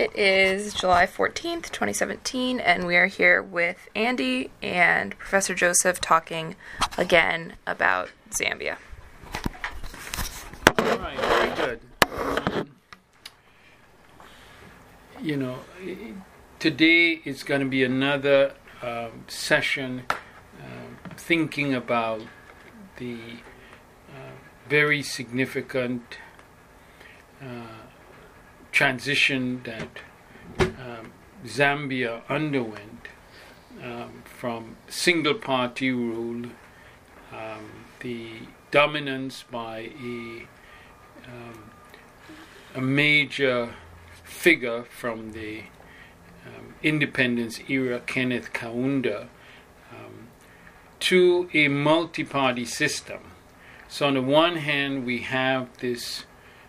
It is July 14th, 2017, and we are here with Andy and Professor Joseph talking again about Zambia. All right, very good. Today is going to be another session thinking about the very significant transition that Zambia underwent from single-party rule, the dominance by a major figure from the independence era, Kenneth Kaunda, to a multi-party system. So on the one hand, we have this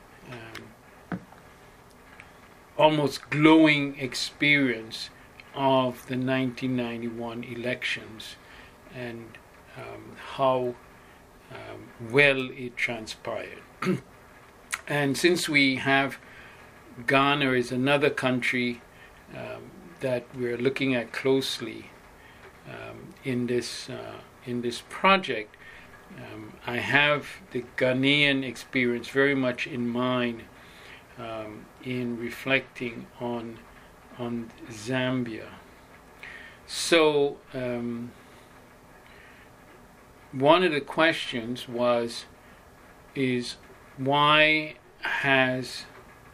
almost glowing experience of the 1991 elections and how well it transpired. And since we have Ghana as another country that we're looking at closely in this project, I have the Ghanaian experience very much in mind in reflecting on Zambia. So one of the questions is why has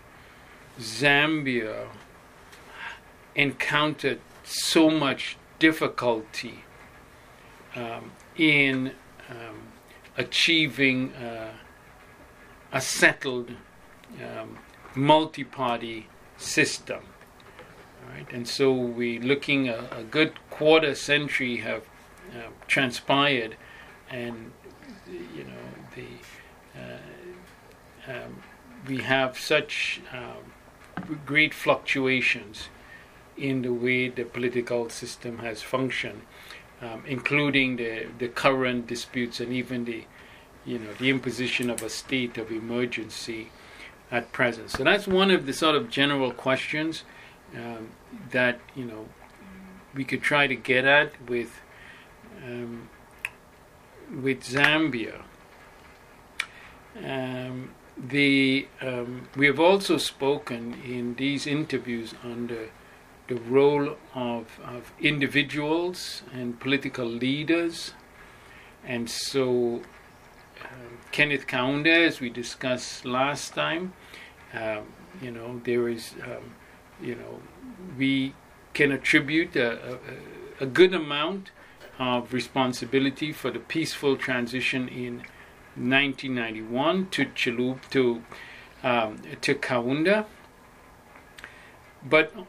Zambia encountered so much difficulty in achieving a settled multi-party system? All right, and so we're looking a good quarter century have transpired, and we have such great fluctuations in the way the political system has functioned, including the current disputes and even the imposition of a state of emergency at present. So that's one of the sort of general questions that we could try to get at with Zambia. We have also spoken in these interviews on the role of individuals and political leaders, and so Kenneth Kaunda, as we discussed last time, there is, we can attribute a good amount of responsibility for the peaceful transition in 1991 to Kaunda, but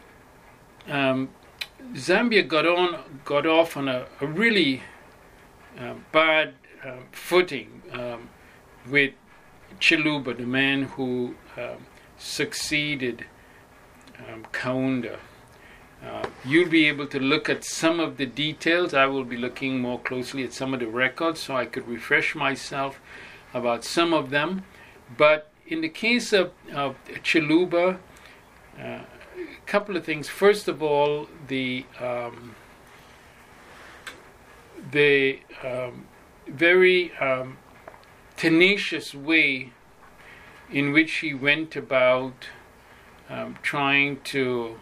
Zambia got off on a really bad footing with Chiluba, the man who succeeded Kaunda. You'll be able to look at some of the details. I will be looking more closely at some of the records so I could refresh myself about some of them. But in the case of Chiluba, a couple of things. First of all, the very tenacious way in which he went about trying to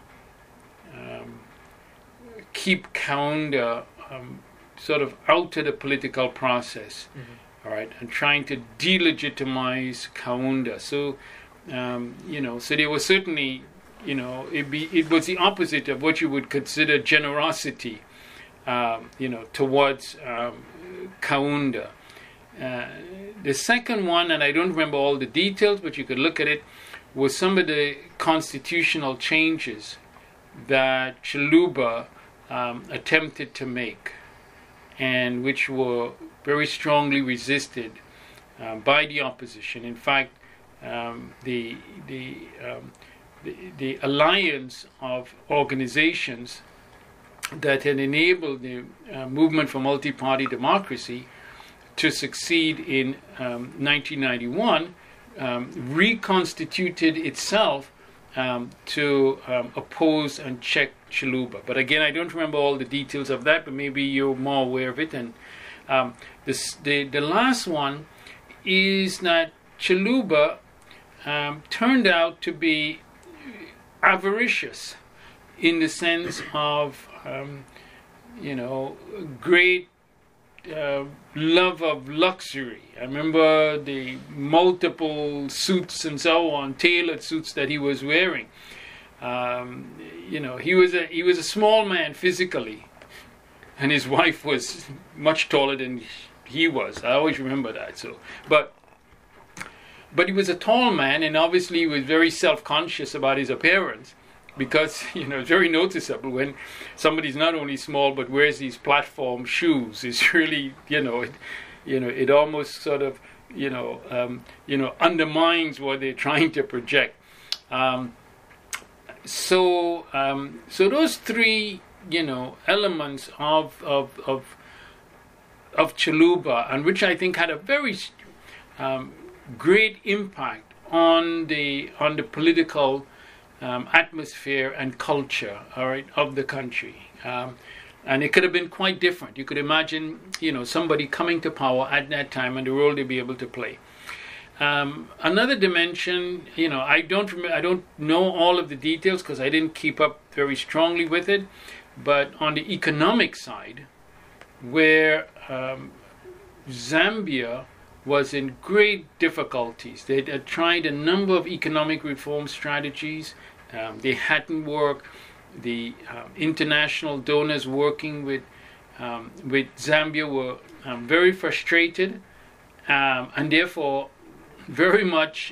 keep Kaunda sort of out of the political process, all right, and trying to delegitimize Kaunda. So, so there was certainly, it was the opposite of what you would consider generosity, towards Kaunda. The second one, and I don't remember all the details, but you could look at it, was some of the constitutional changes that Chiluba attempted to make, and which were very strongly resisted by the opposition. In fact, the alliance of organizations that had enabled the movement for multi-party democracy to succeed in 1991 reconstituted itself to oppose and check Chiluba. But again, I don't remember all the details of that, but maybe you're more aware of it. And the last one is that Chiluba turned out to be avaricious in the sense of, great love of luxury. I remember the multiple suits and so on, tailored suits that he was wearing. He was a small man physically, and his wife was much taller than he was. I always remember that. But he was a tall man, and obviously he was very self-conscious about his appearance, because it's very noticeable when somebody's not only small but wears these platform shoes. It's really it almost sort of undermines what they're trying to project. So those three elements of Chiluba, and which I think had a very great impact on the political atmosphere and culture, all right, of the country. And it could have been quite different. You could imagine, somebody coming to power at that time and the role they'd be able to play. Another dimension, I don't know all of the details because I didn't keep up very strongly with it, but on the economic side, where Zambia was in great difficulties. They had tried a number of economic reform strategies. They hadn't worked. The international donors working with Zambia were very frustrated, and therefore very much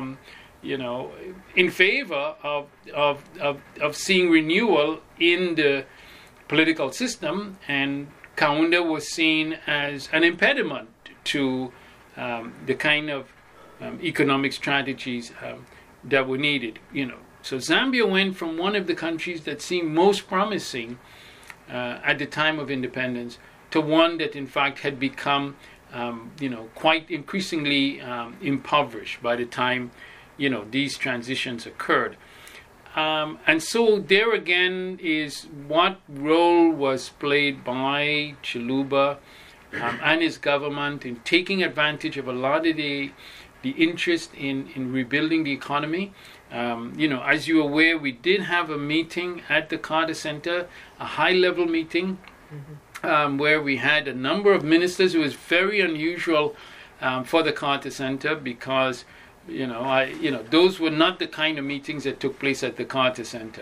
in favor of seeing renewal in the political system, and Kaunda was seen as an impediment to the kind of economic strategies that were needed. So Zambia went from one of the countries that seemed most promising at the time of independence to one that in fact had become quite increasingly impoverished by the time these transitions occurred. And so there again is what role was played by Chiluba and his government in taking advantage of a lot of the interest in rebuilding the economy. As you're aware, we did have a meeting at the Carter Center, a high-level meeting, where we had a number of ministers. It was very unusual for the Carter Center because, those were not the kind of meetings that took place at the Carter Center.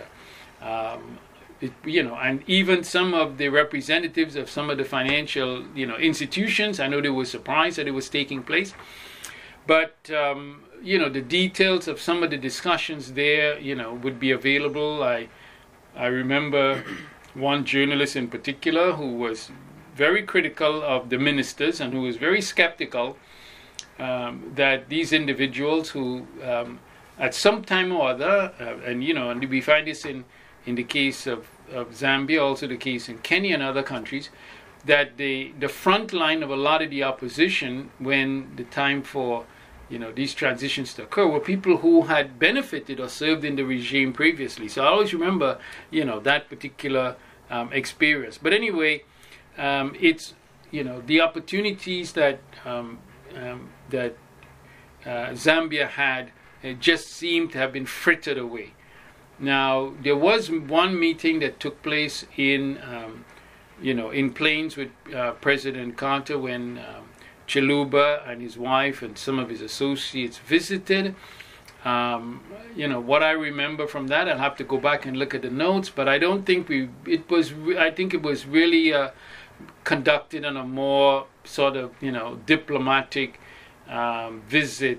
And even some of the representatives of some of the financial, institutions, I know they were surprised that it was taking place. But, the details of some of the discussions there, would be available. I remember one journalist in particular who was very critical of the ministers and who was very skeptical that these individuals who, at some time or other, and we find this in the case of Zambia, also the case in Kenya and other countries, that the front line of a lot of the opposition when the time for these transitions to occur were people who had benefited or served in the regime previously. So I always remember that particular experience. But anyway, it's the opportunities that Zambia had just seemed to have been frittered away. Now there was one meeting that took place in Plains with President Carter when Chiluba and his wife and some of his associates visited. What I remember from that, I'll have to go back and look at the notes, but I don't think I think it was really conducted on a more sort of, diplomatic visit,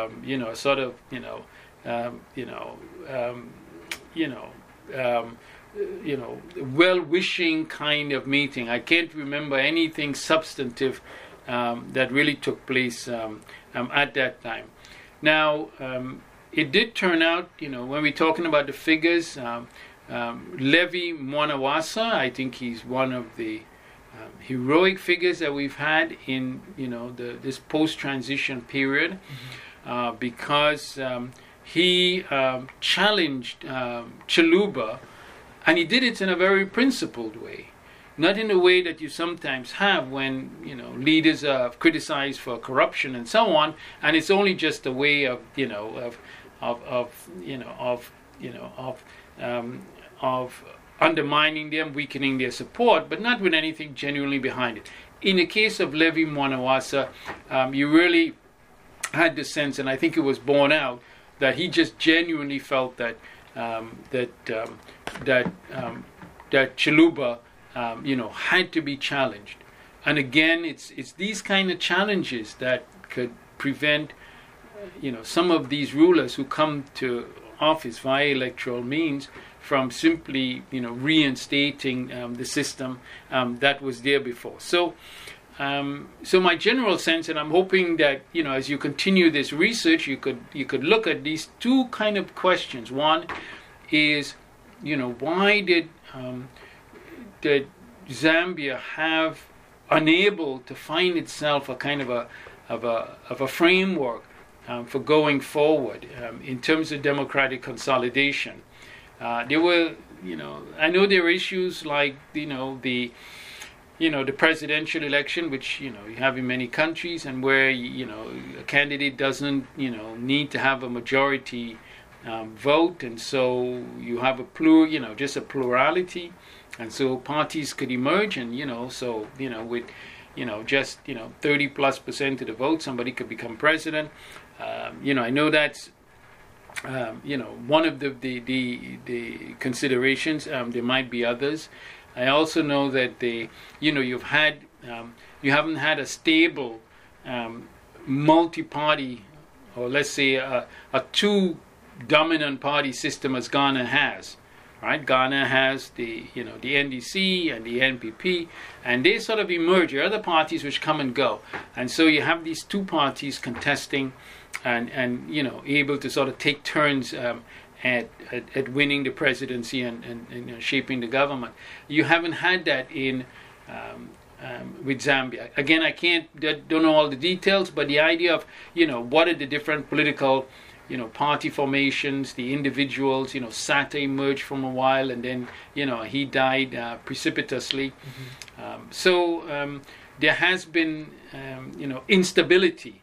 well-wishing kind of meeting. I can't remember anything substantive that really took place at that time. Now, it did turn out, when we're talking about the figures, Levi Mwanawasa, I think he's one of the heroic figures that we've had in, this post-transition period, because he challenged Chiluba, and he did it in a very principled way, not in a way that you sometimes have when leaders are criticized for corruption and so on, and it's only just a way of undermining them, weakening their support, but not with anything genuinely behind it. In the case of Levi Mwanawasa, you really had the sense, and I think it was borne out, that he just genuinely felt that Chiluba, had to be challenged. And again, it's these kind of challenges that could prevent, some of these rulers who come to office via electoral means from simply, reinstating the system that was there before. So my general sense, and I'm hoping that as you continue this research, you could look at these two kind of questions. One is, why did Zambia have unable to find itself a kind of a framework for going forward in terms of democratic consolidation? There were, I know there are issues like the presidential election, which you have in many countries, and where a candidate doesn't need to have a majority vote, and so you have just a plurality, and so parties could emerge, and with just 30+% of the vote, somebody could become president. I know that's one of the considerations. There might be others. I also know that you haven't had a stable multi-party, or let's say a two dominant party system as Ghana has. Right? Ghana has the NDC and the NPP, and they sort of emerge. There are other parties which come and go, and so you have these two parties contesting, and able to sort of take turns at winning the presidency and shaping the government. You haven't had that in with Zambia. Again, don't know all the details, but the idea of what are the different political party formations, the individuals, Sata emerged from a while, and then, he died precipitously. Mm-hmm. So there has been, instability,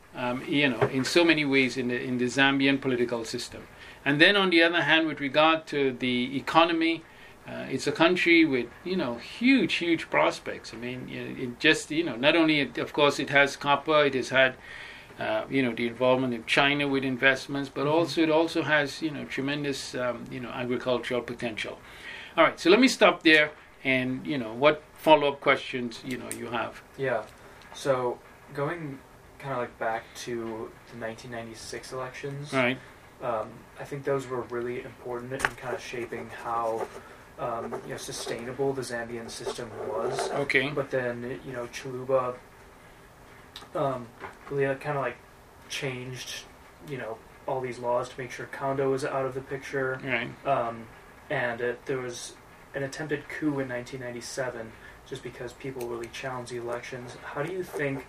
in so many ways in the Zambian political system. And then on the other hand, with regard to the economy, it's a country with, huge prospects. I mean, it just, not only, of course, it has copper, it has had, the involvement of China with investments, but it also has, tremendous, agricultural potential. All right, so let me stop there, and, what follow-up questions, you have. Yeah, so going kind of back to the 1996 elections. Right. I think those were really important in kind of shaping how sustainable the Zambian system was. Okay. But then Chiluba really kind of changed all these laws to make sure Kondo was out of the picture. Right. And there was an attempted coup in 1997 just because people really challenged the elections. How do you think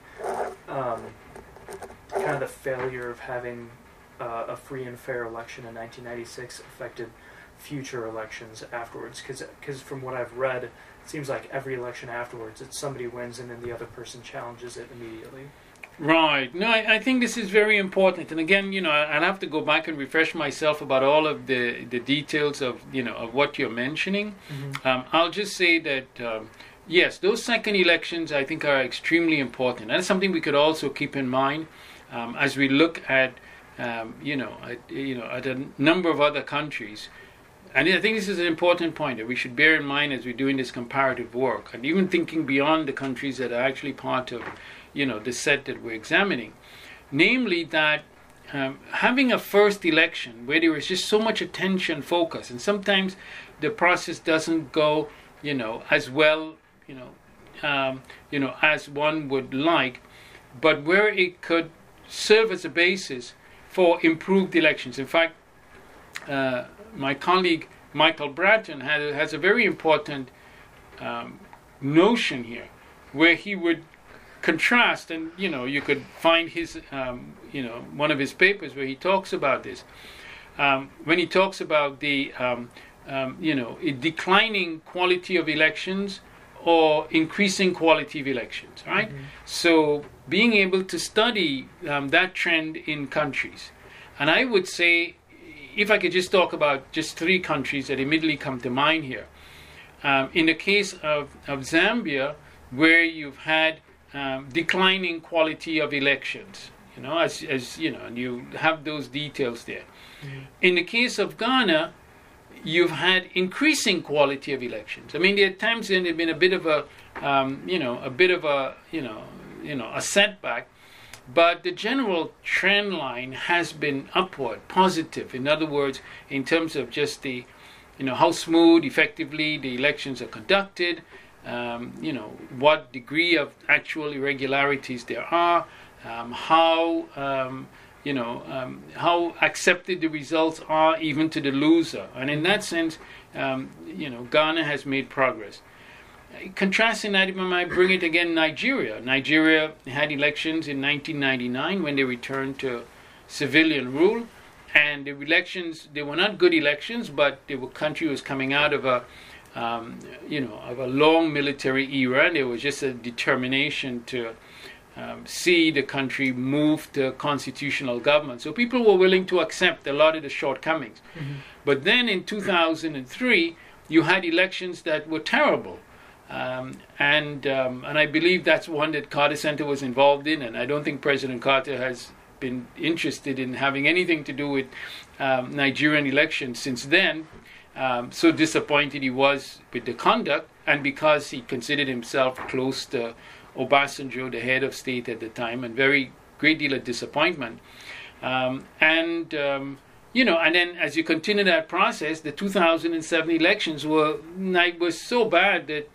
kind of the failure of having a free and fair election in 1996 affected future elections afterwards? Because from what I've read, it seems like every election afterwards, it's somebody wins and then the other person challenges it immediately. Right. No, I think this is very important. And again, I'll have to go back and refresh myself about all of the details of, of what you're mentioning. Mm-hmm. I'll just say that, yes, those second elections, I think, are extremely important. And that's something we could also keep in mind as we look at, at a number of other countries. And I think this is an important point that we should bear in mind as we're doing this comparative work, and even thinking beyond the countries that are actually part of, the set that we're examining. Namely that having a first election where there is just so much attention, focus, and sometimes the process doesn't go, as well, as one would like, but where it could serve as a basis for improved elections. In fact, my colleague Michael Bratton has a very important notion here, where he would contrast, and you could find his one of his papers where he talks about this, when he talks about the a declining quality of elections or increasing quality of elections, right? So being able to study that trend in countries. And I would say, if I could just talk about just 3 countries that immediately come to mind here. In the case of Zambia, where you've had declining quality of elections, as you know, and you have those details there. In the case of Ghana, you've had increasing quality of elections. I mean, there are times when there's been a bit of a setback, but the general trend line has been upward, positive. In other words, in terms of just the, how smooth, effectively the elections are conducted, what degree of actual irregularities there are, how accepted the results are even to the loser. And in that sense, Ghana has made progress. Contrasting that, if I might bring it again, Nigeria. Nigeria had elections in 1999 when they returned to civilian rule. And the elections, they were not good elections, but the country was coming out of a long military era, and there was just a determination to see the country move to constitutional government. So people were willing to accept a lot of the shortcomings. But then in 2003, you had elections that were terrible. And I believe that's one that Carter Center was involved in, and I don't think President Carter has been interested in having anything to do with Nigerian elections since then. So disappointed he was with the conduct, and because he considered himself close to Obasanjo, the head of state at the time, and great deal of disappointment. And then as you continue that process, the 2007 elections were so bad that,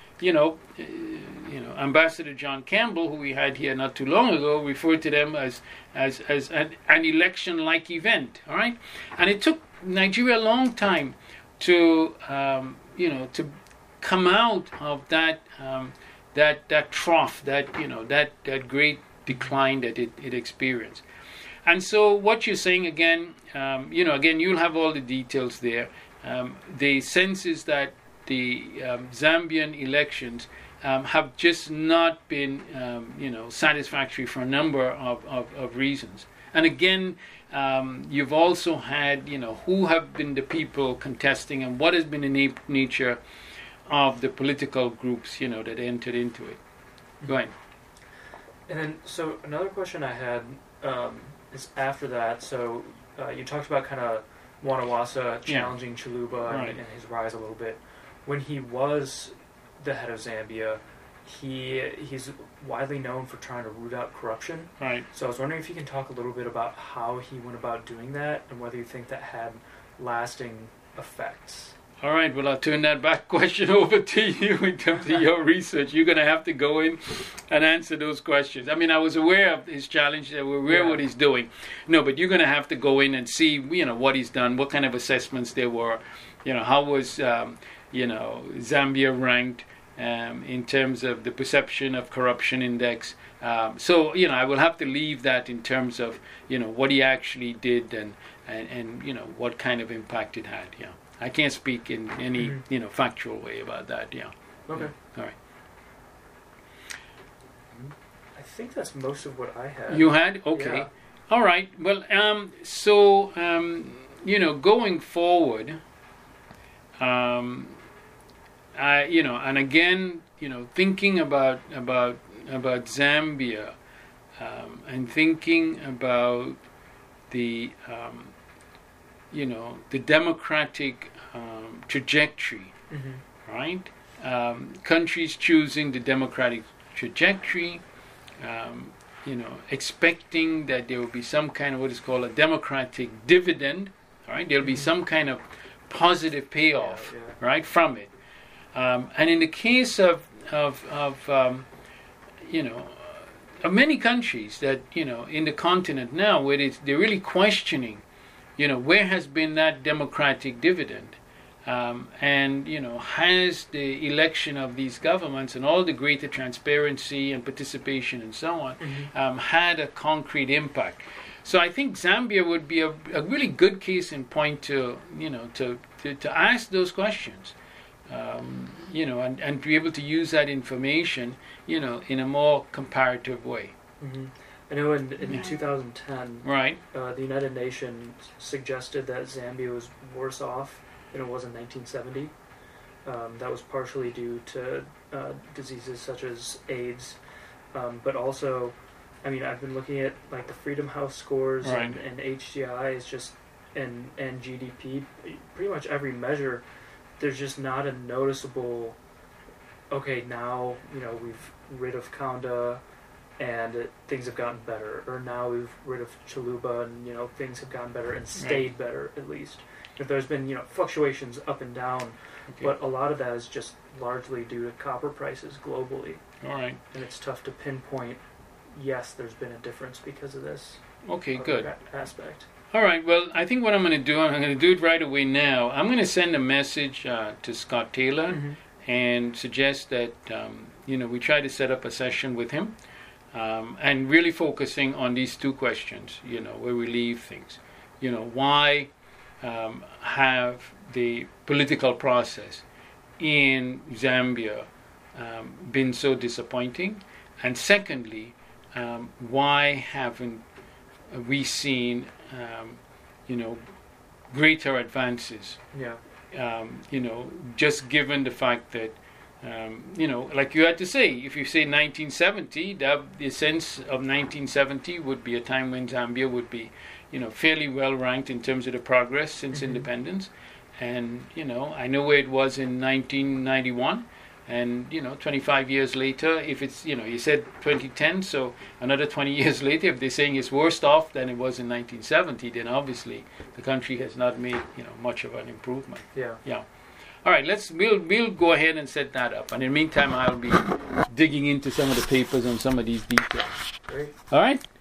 Ambassador John Campbell, who we had here not too long ago, referred to them as an election-like event. All right, and it took Nigeria a long time to to come out of that trough, that great decline that it experienced. And so what you're saying again, again, you'll have all the details there. The sense is that the Zambian elections have just not been, satisfactory for a number of reasons. And again, you've also had, who have been the people contesting and what has been the nature of the political groups, that entered into it. Go ahead. And then, so another question I had is after that. So you talked about kind of Wanawasa challenging Chiluba and his rise a little bit. When he was the head of Zambia, he's widely known for trying to root out corruption. Right. So I was wondering if you can talk a little bit about how he went about doing that and whether you think that had lasting effects. All right, well, I'll turn that question over to you in terms of your research. You're going to have to go in and answer those questions. I mean, I was aware of his challenge. We're aware of what he's doing. No, but you're going to have to go in and see, what he's done, what kind of assessments there were, how was, Zambia ranked in terms of the perception of corruption index. So, I will have to leave that in terms of, what he actually did and what kind of impact it had, I can't speak in any, factual way about that, Okay. All right. I think that's most of what I had. You had? Okay. Yeah. All right. Well, going forward, and again, thinking about Zambia, and thinking about the the democratic trajectory, right? Countries choosing the democratic trajectory, expecting that there will be some kind of what is called a democratic dividend, right? There'll be some kind of positive payoff, right, from it. And in the case of many countries that, in the continent now, where they're really questioning, where has been that democratic dividend? and has the election of these governments and all the greater transparency and participation and so on had a concrete impact. So I think Zambia would be a really good case in point to ask those questions, and be able to use that information, in a more comparative way. Mm-hmm. I know in 2010, right, the United Nations suggested that Zambia was worse off than it was in 1970. That was partially due to diseases such as AIDS, but also, I mean, I've been looking at like the Freedom House scores and HDI is just and GDP, pretty much every measure. There's just not a noticeable. Okay, now we've rid of Kanda, and things have gotten better. Or now we've rid of Chiluba, and things have gotten better and stayed better at least. If there's been fluctuations up and down, but a lot of that is just largely due to copper prices globally. All right. And it's tough to pinpoint. Yes, there's been a difference because of this. Okay, good aspect. All right. Well, I think what I'm going to do, I'm going to do it right away now. I'm going to send a message to Scott Taylor and suggest that we try to set up a session with him, and really focusing on these two questions. Where we leave things. Why have the political process in Zambia been so disappointing, and secondly, why haven't we seen greater advances? Just given the fact that like you had to say, if you say 1970, the sense of 1970 would be a time when Zambia would be fairly well ranked in terms of the progress since independence. And I know where it was in 1991, and 25 years later, if it's you said 2010, so another 20 years later, if they're saying it's worse off than it was in 1970, then obviously the country has not made much of an improvement. Yeah. All right, we'll go ahead and set that up, and in the meantime, I'll be digging into some of the papers on some of these details. Great. All right.